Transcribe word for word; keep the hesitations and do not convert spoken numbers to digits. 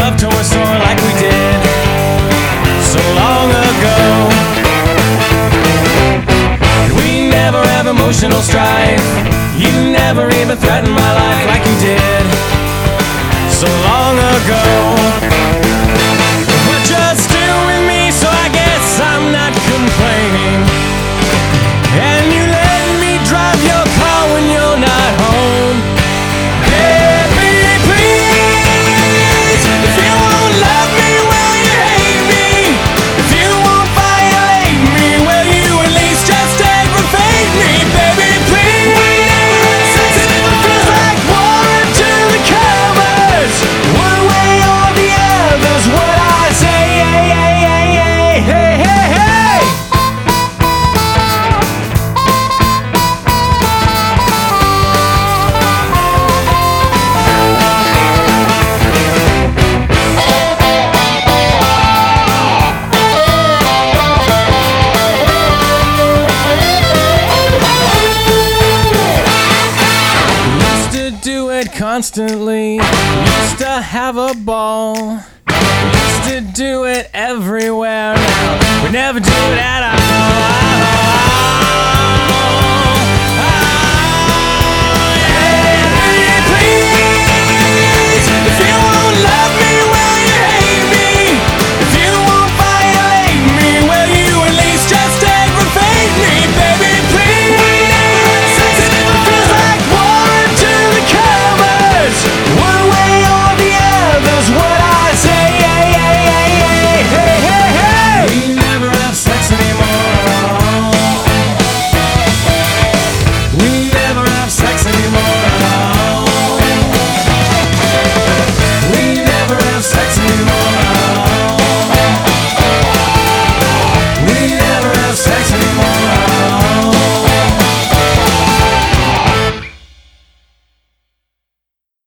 love toy store like we did so long ago. We never have emotional strife. You never even threatened my life like you did so long ago. But you're still with me, so I guess I'm not complaining. And you let me drive your car when you're not home. Baby, please, if you won't love me, will you hate me? If you won't violate me, will you at least just aggravate me? Baby, please, it feels like water to the covers. One way or the other's what I say. Hey, hey, hey, hey, hey, hey. Used to do it constantly, used to have a ball, used to do it everywhere. Now we never do it at all.